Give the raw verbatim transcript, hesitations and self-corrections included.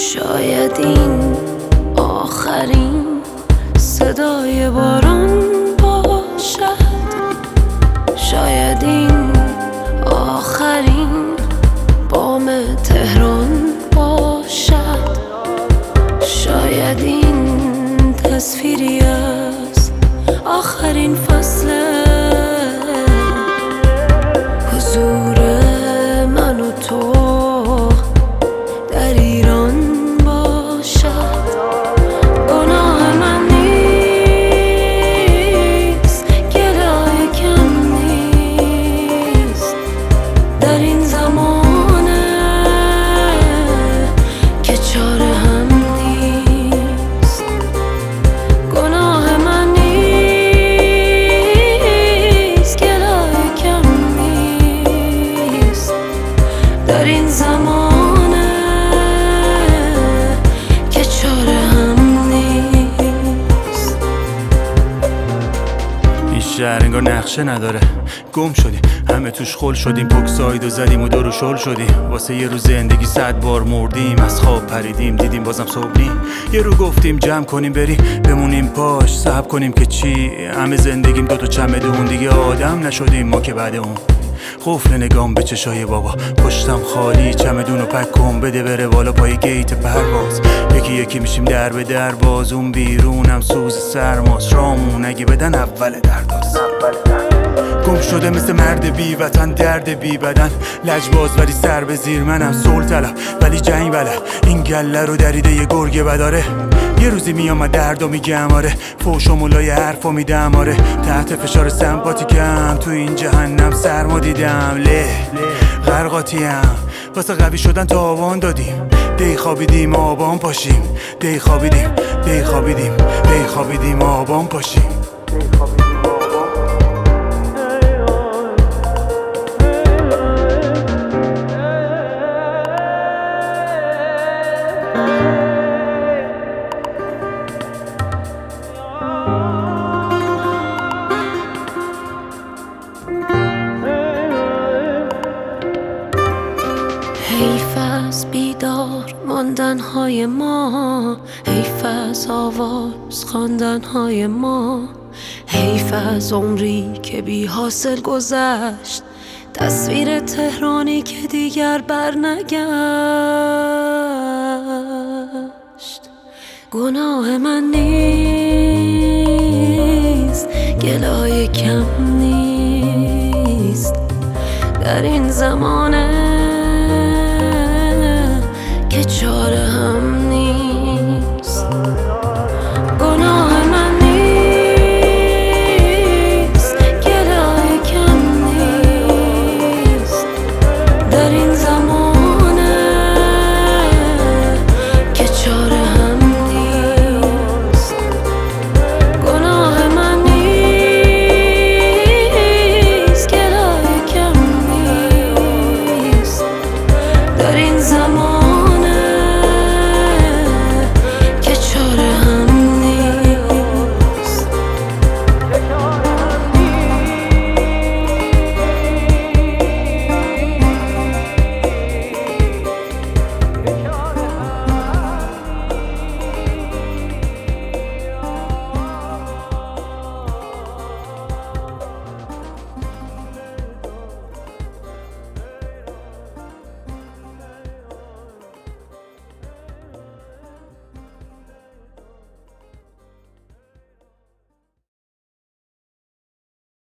شاید این آخرین صدای باران باشد، شاید این آخرین بام تهران باشد، شاید این تصویری از آخرین فصل حضور من و تو در ایران باشد. گناه من نیست، گلای کم نیست در این زمانه که چاره هم نیست. گناه من نیست، گلای کم نیست در این زمانه که چاره هم نیست. این شهر انگار نقشه نداره، گم شدیم همه توش خل شدیم، پکساید و زدیم و دور و شل شدیم. واسه یه روز زندگی صد بار مردیم، از خواب پریدیم دیدیم بازم صبح نیم. یه رو گفتیم جمع کنیم بریم بمونیم پاش، صبر کنیم که چی، همه زندگیم دوتا چمدون دیگه آدم نشدیم ما که بعد اون. قفل نگام به چشای بابا، پشتم خالی، چمدون و پک کن بده بره بالا پای گیت پرواز. یکی یکی میشیم در به در باز، اون بیرونم سوز سرماس، رامون اگه بدن اول درداست. گم شده مثل مرد بی وطن، درد بی بدن، لجباز ولی سر به زیر منم، صلح طلب ولی جنگ بله. این گله رو دریده یه گرگ بداره، یه روزی میام دردو میگم آره، فوش و ملای حرفو میدم آره. تحت فشار سمپاتیکم تو این جهنم سرما دیدم، له غرقاتیم واسه قوی شدن تاوان دادیم. دی خوابیدیم آبان پاشیم، دی خوابیدیم دی خوابیدیم دی خوابیدیم آبان پاشیم. حیف از بیدار ماندن های ما، حیف از آواز خواندن های ما، حیف از عمری که بی حاصل گذشت، تصویر تهرانی که دیگر برنگشت. گناه من نیست، گلای کم نیست در این زمانه که چاره هم